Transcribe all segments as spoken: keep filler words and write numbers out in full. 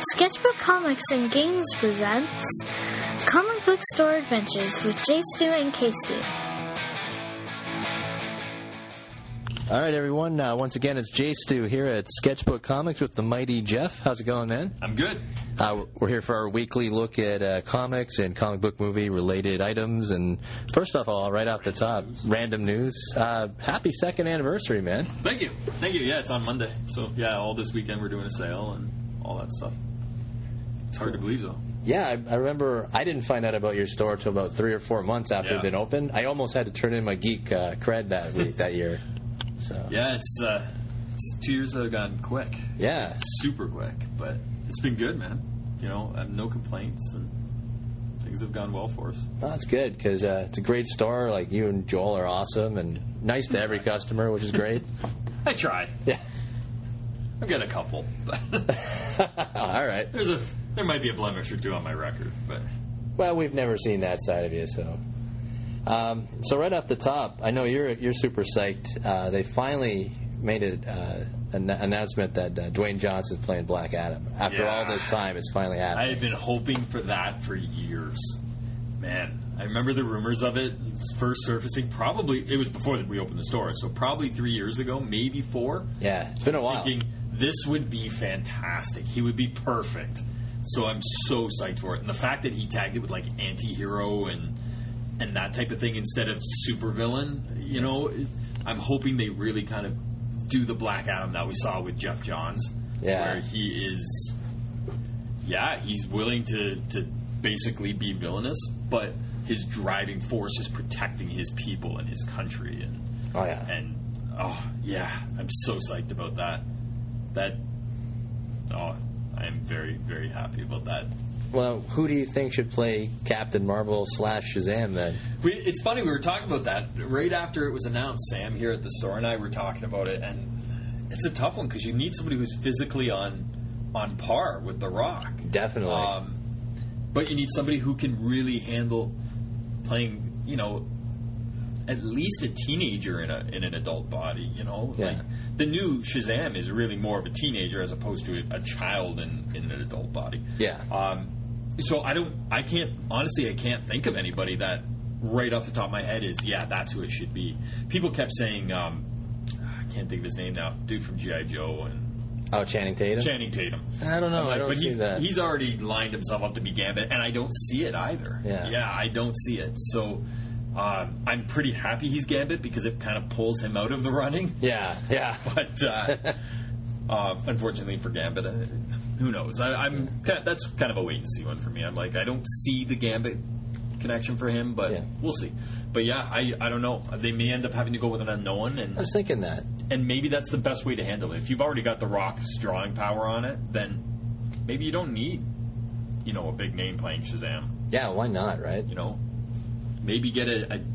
Sketchbook Comics and Games presents Comic Book Store Adventures with J. Stu and K. Stu. All right, everyone. Uh, once again, it's J. Stu here at Sketchbook Comics with the mighty Jeff. How's it going, man? I'm good. Uh, we're here for our weekly look at uh, comics and comic book movie-related items. And first of all, right off the top, random news. Uh, happy second anniversary, man. Thank you. Thank you. Yeah, it's on Monday. So, yeah, all this weekend we're doing a sale and all that stuff. It's hard to believe, though. Yeah, I, I remember I didn't find out about your store until about three or four months after yeah. it had been open. I almost had to turn in my geek uh, cred that week, that year. So yeah, it's, uh, it's two years that have gone quick. Yeah. Super quick, but it's been good, man. You know, I have no complaints, and things have gone well for us. Oh, that's good, because uh, it's a great store. Like, you and Joel are awesome, and nice to every customer, which is great. I try. Yeah. I've got a couple. All right. There's a there might be a blemish or two on my record, but well, we've never seen that side of you, so. Um, so right off the top, I know you're you're super psyched. Uh, they finally made it, uh, an announcement that uh, Dwayne Johnson's playing Black Adam. After yeah. all this time, it's finally happening. I had been hoping for that for years. Man, I remember the rumors of it first surfacing. Probably it was before we opened the store, so probably three years ago, maybe four. Yeah, it's been a while. Thinking this would be fantastic. He would be perfect. So I'm so psyched for it, and the fact that he tagged it with like anti-hero and. and that type of thing instead of supervillain, you know, I'm hoping they really kind of do the Black Adam that we saw with Jeff Johns. Yeah. Where he is, yeah, he's willing to, to basically be villainous, but his driving force is protecting his people and his country. And, oh, yeah. And, oh, yeah, I'm so psyched about that. That, oh, I am very, very happy about that. Well, who do you think should play Captain Marvel slash Shazam then? We, it's funny, we were talking about that right after it was announced. Sam here at the store and I were talking about it, and it's a tough one because you need somebody who's physically on on par with The Rock. Definitely. Um, but you need somebody who can really handle playing, you know, at least a teenager in a in an adult body, you know? Yeah. Like, the new Shazam is really more of a teenager as opposed to a, a child in, in an adult body. Yeah. Um, so I don't, I can't, honestly, I can't think of anybody that right off the top of my head is, yeah, that's who it should be. People kept saying, um, I can't think of his name now, dude from G I. Joe and... Oh, Channing Tatum? Channing Tatum. I don't know, like, I don't but see he's, that. He's already lined himself up to be Gambit, and I don't see it either. Yeah. Yeah, I don't see it. So... Uh, I'm pretty happy he's Gambit because it kind of pulls him out of the running. Yeah, yeah. But uh, uh, unfortunately for Gambit, uh, who knows? I, I'm kind of, that's kind of a wait and see one for me. I'm like, I don't see the Gambit connection for him, but yeah. We'll see. But yeah, I I don't know. They may end up having to go with an unknown, and I was thinking that, and maybe that's the best way to handle it. If you've already got The Rock's drawing power on it, then maybe you don't need, you know, a big name playing Shazam. Yeah, why not? Right? You know. Maybe get a, a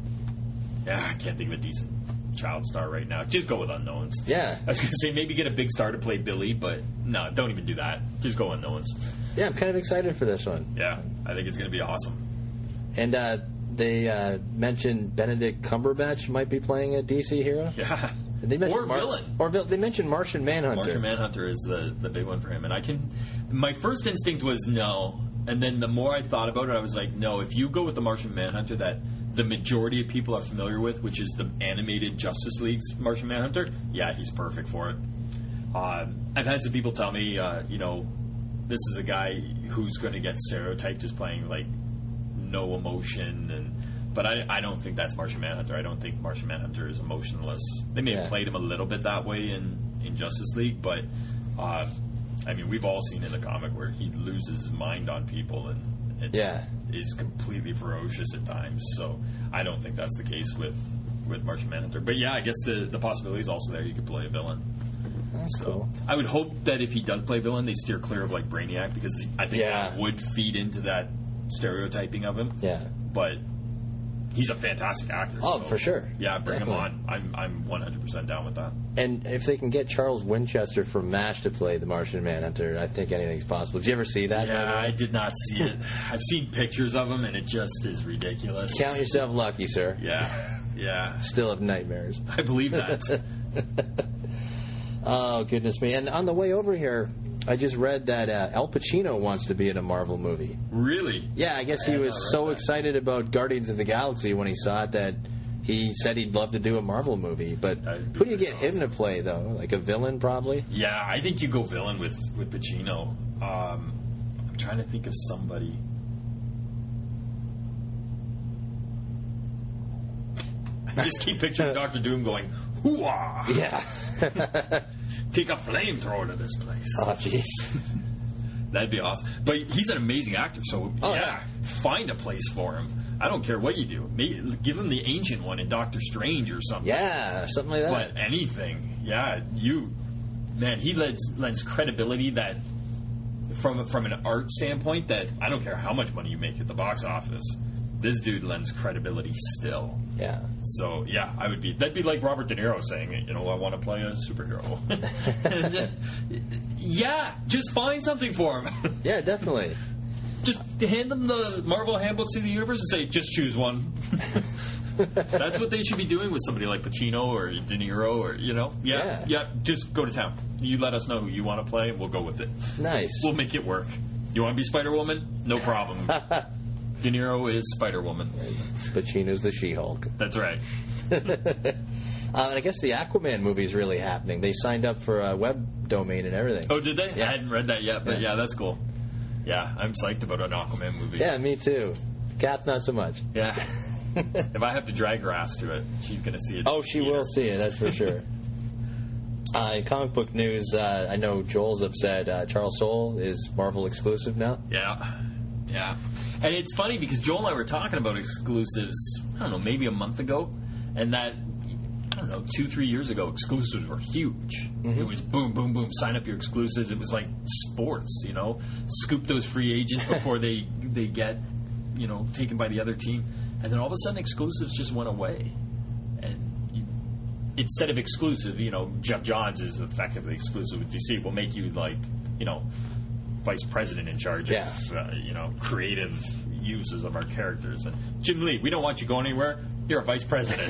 yeah, I can't think of a decent child star right now. Just go with unknowns. Yeah. I was going to say maybe get a big star to play Billy, but no, don't even do that. Just go unknowns. Yeah, I'm kind of excited for this one. Yeah, I think it's going to be awesome. And uh, they uh, mentioned Benedict Cumberbatch might be playing a D C hero. Yeah. They or Mar- villain. Or they mentioned Martian Manhunter. Martian Manhunter is the, the big one for him. And I can... My first instinct was no. And then the more I thought about it, I was like, no, if you go with the Martian Manhunter that the majority of people are familiar with, which is the animated Justice League's Martian Manhunter, yeah, he's perfect for it. Uh, I've had some people tell me, uh, you know, this is a guy who's going to get stereotyped as playing, like, no emotion and... But I, I don't think that's Martian Manhunter. I don't think Martian Manhunter is emotionless. They may yeah. have played him a little bit that way in, in Justice League, but uh, I mean, we've all seen in the comic where he loses his mind on people and it yeah. is completely ferocious at times. So I don't think that's the case with, with Martian Manhunter. But yeah, I guess the, the possibility is also there. You could play a villain. That's so cool. I would hope that if he does play villain, they steer clear of like Brainiac because I think yeah. that would feed into that stereotyping of him. Yeah. But he's a fantastic actor. Oh, so, for sure. Yeah, bring Definitely. him on. I'm I'm one hundred percent down with that. And if they can get Charles Winchester from MASH to play the Martian Manhunter, I think anything's possible. Did you ever see that? Yeah, I did not see it. I've seen pictures of him, and it just is ridiculous. Count yourself lucky, sir. Yeah, yeah. Still have nightmares. I believe that. Oh, goodness me. And on the way over here, I just read that uh, Al Pacino wants to be in a Marvel movie. Really? Yeah, I guess I he had was not read so that. excited about Guardians of the Galaxy when he saw it that he said he'd love to do a Marvel movie. But That'd be who do you pretty get him to play, though? Like a villain, probably? Yeah, I think you go villain with, with Pacino. Um, I'm trying to think of somebody. I just keep picturing Doctor Doom going, hoo-ah! Yeah. Take a flamethrower to this place. Oh, jeez. That'd be awesome. But he's an amazing actor, so Oh, yeah, yeah. find a place for him. I don't care what you do. Maybe, give him the ancient one in Doctor Strange or something. Yeah, something like that. But anything, yeah, you, man, he lends, lends credibility that, from from an art standpoint, that I don't care how much money you make at the box office, this dude lends credibility still. Yeah. So yeah, I would be. That'd be like Robert De Niro saying, you know, I want to play a superhero. Yeah, just find something for him. Yeah, definitely. Just hand them the Marvel handbook to the universe and say, just choose one. That's what they should be doing with somebody like Pacino or De Niro, or you know, yeah, Yeah. yeah. Just go to town. You let us know who you want to play, and we'll go with it. Nice. We'll make it work. You want to be Spider Woman? No problem. De Niro is Spider Woman. Pacino's the She-Hulk. That's right. uh, and I guess the Aquaman movie is really happening. They signed up for a web domain and everything. Oh, did they? Yeah. I hadn't read that yet, but Yeah. yeah, that's cool. Yeah, I'm psyched about an Aquaman movie. Yeah, me too. Kath, not so much. Yeah. If I have to drag her ass to it, she's going to see it. Oh, she Eat her. will see it, that's for sure. Uh, in comic book news, uh, I know Joel's upset. Uh, Charles Soule is Marvel exclusive now. Yeah. Yeah. And it's funny because Joel and I were talking about exclusives, I don't know, maybe a month ago. And that, I don't know, two, three years ago, exclusives were huge. Mm-hmm. It was boom, boom, boom, sign up your exclusives. It was like sports, you know, scoop those free agents before they, they get, you know, taken by the other team. And then all of a sudden, exclusives just went away. And you, instead of exclusive, you know, Jeff Johns is effectively exclusive with D C. We'll make you like, you know, vice president in charge Yeah. of, uh, you know, creative uses of our characters. And Jim Lee, we don't want you going anywhere. You're a vice president.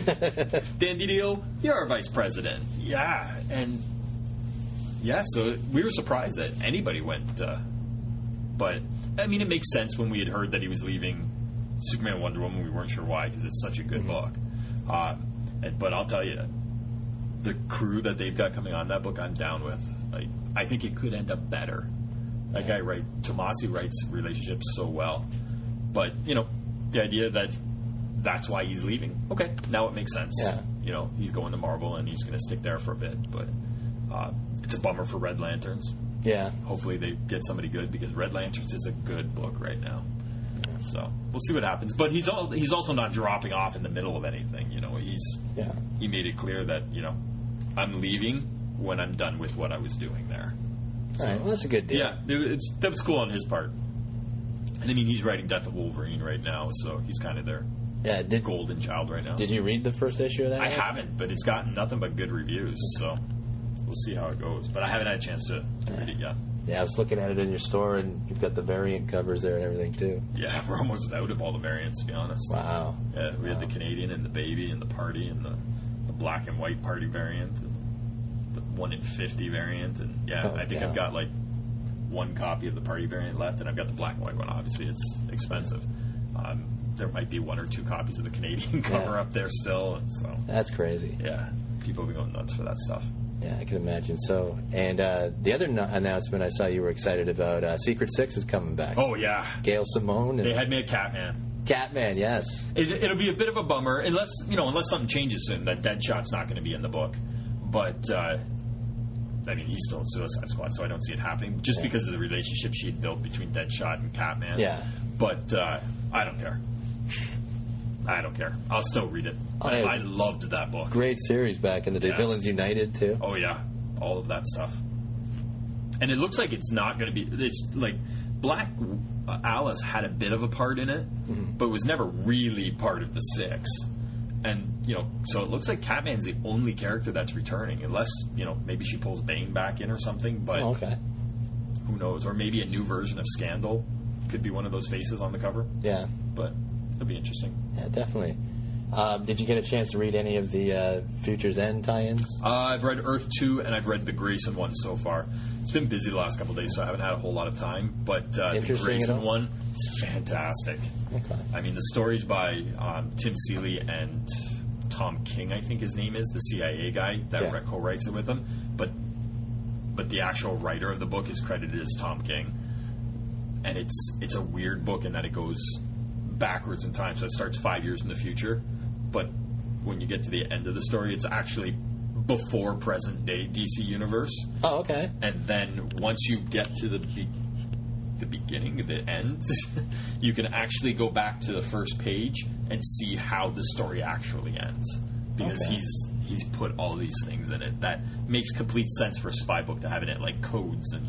Dan Didio, you're a vice president. Yeah. And yeah, so we were surprised that anybody went. Uh, but, I mean, it makes sense when we had heard that he was leaving Superman and Wonder Woman. We weren't sure why because it's such a good Mm-hmm. book. Uh, and, but I'll tell you, the crew that they've got coming on that book, I'm down with. Like, I think it could end up better. That guy, right? Tomasi writes relationships so well. But, you know, the idea that that's why he's leaving. Okay, now it makes sense. Yeah. You know, he's going to Marvel and he's going to stick there for a bit. But uh, it's a bummer for Red Lanterns. Yeah. Hopefully they get somebody good because Red Lanterns is a good book right now. So we'll see what happens. But he's all, he's also not dropping off in the middle of anything. You know, he's Yeah. he made it clear that, you know, I'm leaving when I'm done with what I was doing there. All right. Well, that's a good deal. Yeah, it, it's that was cool on his part. And I mean, he's writing Death of Wolverine right now, so he's kind of their Yeah. Did golden child right now. Did you read the first issue of that? I yet? haven't, but it's gotten nothing but good reviews, so we'll see how it goes. But I haven't had a chance to, to read it yet. Yeah, I was looking at it in your store, and you've got the variant covers there and everything too. Yeah, we're almost out of all the variants, to be honest. Wow. Yeah, we had the Wow. Canadian and the baby and the party and the, the black and white party variant and the one in fifty variant. And yeah, Oh, I think yeah. I've got like one copy of the party variant left, and I've got the black and white one. Obviously, it's expensive. Um, there might be one or two copies of the Canadian cover Yeah. up there still. So That's crazy. yeah, people will be going nuts for that stuff. Yeah, I can imagine so. And uh, the other no- announcement I saw you were excited about, uh, Secret Six is coming back. Oh yeah, Gail Simone and they had me at Catman. Catman, yes. It, it'll be a bit of a bummer unless you know unless something changes soon. That Deadshot's not going to be in the book, but uh, I mean he's still in Suicide Squad, so I don't see it happening just Yeah. because of the relationship she had built between Deadshot and Catman. Yeah. but uh, I don't care. I don't care. I'll still read it. Oh, I, yeah. I loved that book. Great series back in the day. Yeah. Villains United, too. Oh yeah, all of that stuff. And it looks like it's not going to be. It's like Black uh, Alice had a bit of a part in it, Mm-hmm. but was never really part of the six. And you know, so it looks like Catman's the only character that's returning, unless you know maybe she pulls Bane back in or something. But Oh, okay. who knows? Or maybe a new version of Scandal could be one of those faces on the cover. Yeah. But it'll be interesting. Yeah, definitely. Um, did you get a chance to read any of the uh, Future's End tie-ins? Uh, I've read Earth two, and I've read the Grayson one so far. It's been busy the last couple of days, so I haven't had a whole lot of time. But uh, the Interesting at Grayson all? one is fantastic. Okay. I mean, the story's by um, Tim Seeley and Tom King, I think his name is, the C I A guy that Yeah. co-writes it with him. But but the actual writer of the book is credited as Tom King. And it's it's a weird book in that it goes backwards in time. So it starts five years in the future. But when you get to the end of the story, it's actually before present-day D C Universe. Oh, okay. And then once you get to the be- the beginning, the end, you can actually go back to the first page and see how the story actually ends. Because Okay. he's he's put all these things in it that makes complete sense for a spy book to have in it, like codes. And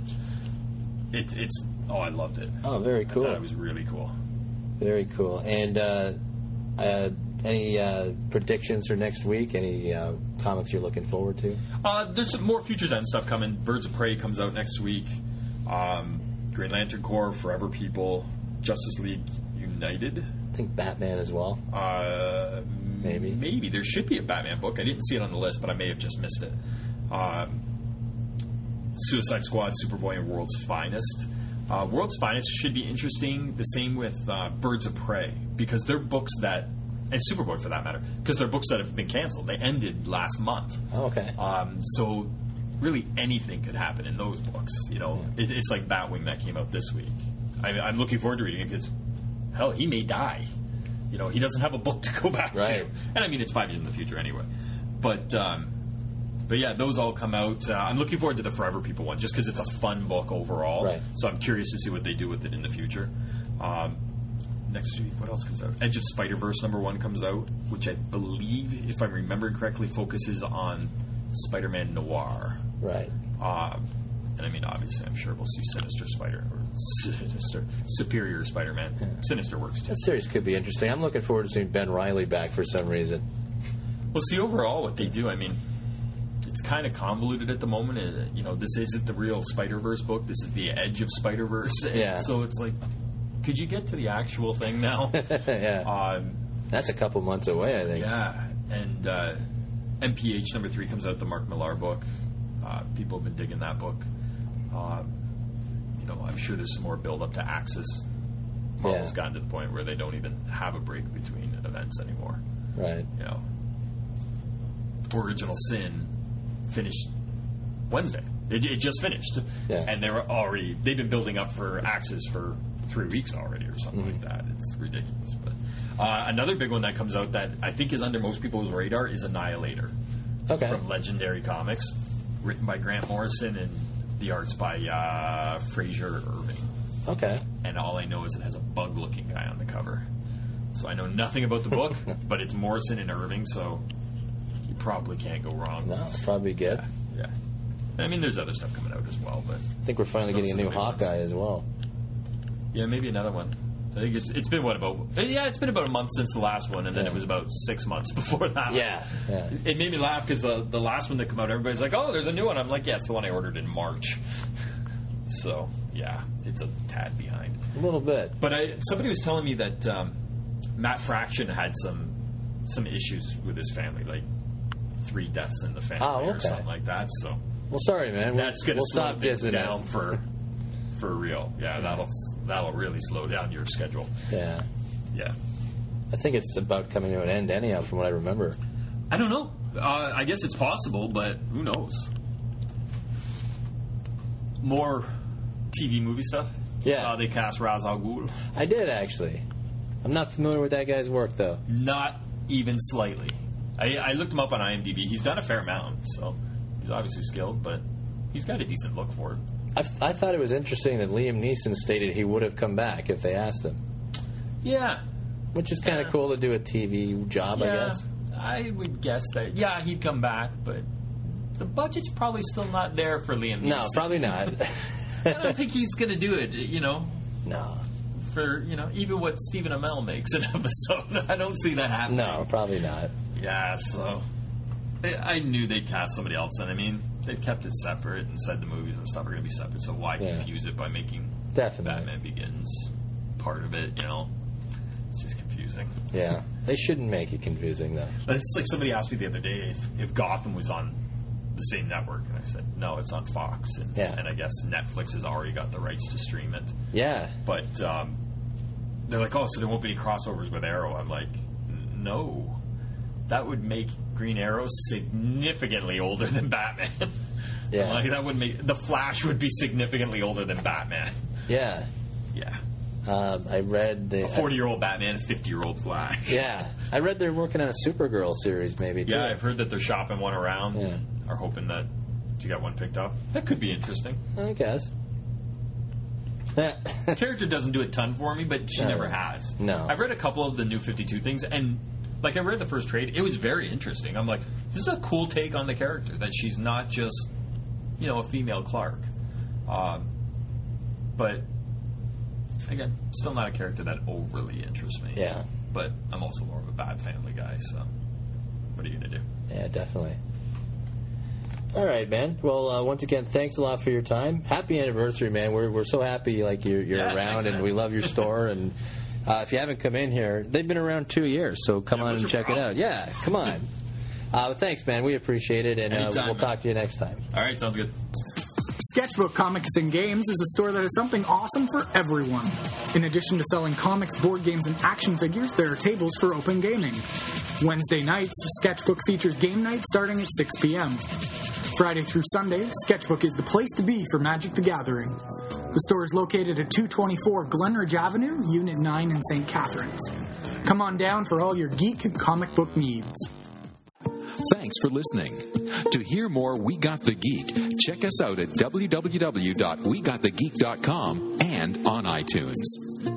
it, it's... Oh, I loved it. Oh, very cool. I thought it was really cool. Very cool. And uh, uh, any uh, predictions for next week? Any uh, comics you're looking forward to? Uh, there's some more Futures End stuff coming. Birds of Prey comes out next week. Um, Green Lantern Corps, Forever People, Justice League United. I think Batman as well. Uh, Maybe. Maybe. There should be a Batman book. I didn't see it on the list, but I may have just missed it. Um, Suicide Squad, Superboy, and World's Finest. Uh, World's Finest should be interesting. The same with uh, Birds of Prey, because they're books that, and Superboy for that matter, because they're books that have been canceled. They ended last month. Oh, okay. Um, so really anything could happen in those books. You know, it, it's like Batwing that came out this week. I, I'm looking forward to reading it because, hell, he may die. You know, he doesn't have a book to go back Right. to. And I mean, it's five years in the future anyway. But, um, but yeah, those all come out. Uh, I'm looking forward to the Forever People one just because it's a fun book overall. Right. So I'm curious to see what they do with it in the future. Um, next week, what else comes out? Edge of Spider-Verse number one comes out, which I believe, if I'm remembering correctly, focuses on Spider-Man Noir. Right. Um, and I mean, obviously, I'm sure we'll see Sinister Spider or Sinister Superior Spider-Man. Yeah. Sinister works too. That series could be interesting. I'm looking forward to seeing Ben Reilly back for some reason. Well, see, overall, what they do, I mean, it's kind of convoluted at the moment. Uh, you know, this isn't the real Spider-Verse book. This is the Edge of Spider-Verse. Yeah. So it's like, could you get to the actual thing now? yeah. um, That's a couple months away, I think. yeah. And uh, M P H number three comes out, the Mark Millar book. Uh, people have been digging that book. Uh, you know, I'm sure there's some more build up to Axis. Marvel's Yeah. gotten to the point where they don't even have a break between events anymore. Right. You know, Original Sin finished Wednesday. It, it just finished, Yeah. and they were already they've been building up for Axis for three weeks already, or something Mm-hmm. like that. It's ridiculous. But uh, another big one that comes out that I think is under most people's radar is Annihilator Okay. from Legendary Comics, written by Grant Morrison and the art's by uh, Fraser Irving. Okay. And all I know is it has a bug-looking guy on the cover. So I know nothing about the book, but it's Morrison and Irving, so you probably can't go wrong. No, probably good. Yeah. I mean, there's other stuff coming out as well, but I think we're finally Those getting a are new the big ones. Hawkeye as well. yeah, maybe another one. I think it's it's been what about yeah, it's been about a month since the last one, and then Yeah. it was about six months before that. Yeah. Yeah. It made me laugh because the the last one that came out, everybody's like, "Oh, there's a new one." I'm like, "Yeah, it's the one I ordered in March." So yeah, it's a tad behind. A little bit. But I, somebody was telling me that um, Matt Fraction had some some issues with his family, like three deaths in the family Oh, or okay. something like that. So Well, sorry, man. We'll- that's going to we'll slow stop things dissing down it. for for real. Yeah, that'll that'll really slow down your schedule. Yeah. Yeah, I think it's about coming to an end anyhow, from what I remember. I don't know. Uh, I guess it's possible, but who knows? More T V movie stuff. Yeah. Uh, they cast Ra's al Ghul. I did, actually. I'm not familiar with that guy's work, though. Not even slightly. I, I looked him up on IMDb. He's done a fair amount, so he's obviously skilled, but he's got a decent look for it. I, I thought it was interesting that Liam Neeson stated he would have come back if they asked him, Yeah. which is kind of Yeah. cool to do a T V job, I yeah, guess. I would guess that, yeah, he'd come back, but the budget's probably still not there for Liam Neeson. No, probably not. I don't think he's going to do it, you know, No. for, you know, even what Stephen Amell makes an episode. I don't see that happening. No, probably not. Yeah, so I I knew they'd cast somebody else, and I mean, they've kept it separate and said the movies and stuff are going to be separate, so why Yeah. confuse it by making Definitely. Batman Begins part of it, you know? It's just confusing. Yeah. They shouldn't make it confusing, though. It's like somebody asked me the other day if, if Gotham was on the same network, and I said, no, it's on Fox. And, yeah. and I guess Netflix has already got the rights to stream it. Yeah. But um, they're like, oh, so there won't be any crossovers with Arrow. I'm like, no. That would make Green Arrow significantly older than Batman. Yeah. Like, that would make... The Flash would be significantly older than Batman. Yeah. Yeah. Um, I read the... A forty-year-old Batman, a fifty-year-old Flash. Yeah. I read they're working on a Supergirl series, maybe, too. Yeah, I've heard that they're shopping one around. Yeah. Are hoping that to get one picked up. That could be interesting. I guess. The character doesn't do a ton for me, but she no. never has. No. I've read a couple of the New fifty-two things, and like I read the first trade, it was very interesting. I'm like, this is a cool take on the character, that she's not just, you know, a female Clark. Um, but again, still not a character that overly interests me. Yeah. But I'm also more of a bad Family guy, so what are you going to do? Yeah, definitely. All right, man. Well, uh, once again, thanks a lot for your time. Happy anniversary, man. We're we're so happy like you're you're yeah, around, thanks, and we love your store. And uh, if you haven't come in here, they've been around two years, so come yeah, on and check problem? it out. Yeah, come on. uh, thanks, man. We appreciate it, and uh, we'll man. talk to you next time. All right, sounds good. Sketchbook Comics and Games is a store that has something awesome for everyone. In addition to selling comics, board games, and action figures, there are tables for open gaming. Wednesday nights, Sketchbook features game night starting at six p.m. Friday through Sunday, Sketchbook is the place to be for Magic the Gathering. The store is located at two twenty-four Glenridge Avenue, Unit nine in Saint Catharines. Come on down for all your geek and comic book needs. Thanks for listening. To hear more We Got the Geek, check us out at w w w dot we got the geek dot com and on iTunes.